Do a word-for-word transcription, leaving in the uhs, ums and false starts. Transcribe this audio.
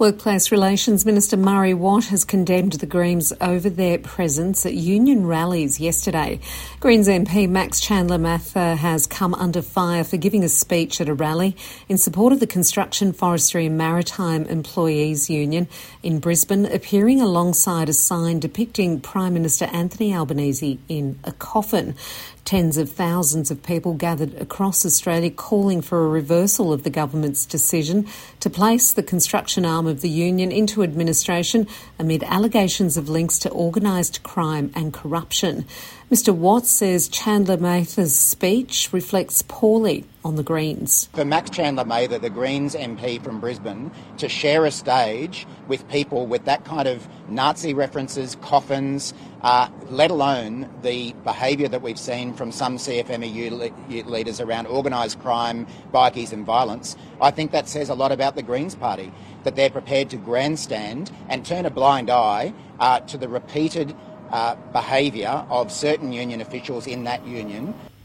Workplace Relations Minister Murray Watt has condemned the Greens over their presence at union rallies yesterday. Greens M P Max Chandler-Mather has come under fire for giving a speech at a rally in support of the Construction, Forestry and Maritime Employees Union in Brisbane, appearing alongside a sign depicting Prime Minister Anthony Albanese in a coffin. Tens of thousands of people gathered across Australia calling for a reversal of the government's decision to place the construction arm of the union into administration amid allegations of links to organised crime and corruption. Mister Watts says Chandler-Mather's speech reflects poorly on the Greens. For Max Chandler-Mather, the Greens M P from Brisbane, to share a stage with people with that kind of Nazi references, coffins, uh, let alone the behaviour that we've seen from some C F M E U le- leaders around organised crime, bikies and violence, I think that says a lot about the Greens Party, that they're prepared to grandstand and turn a blind eye uh, to the repeated Uh, behaviour of certain union officials in that union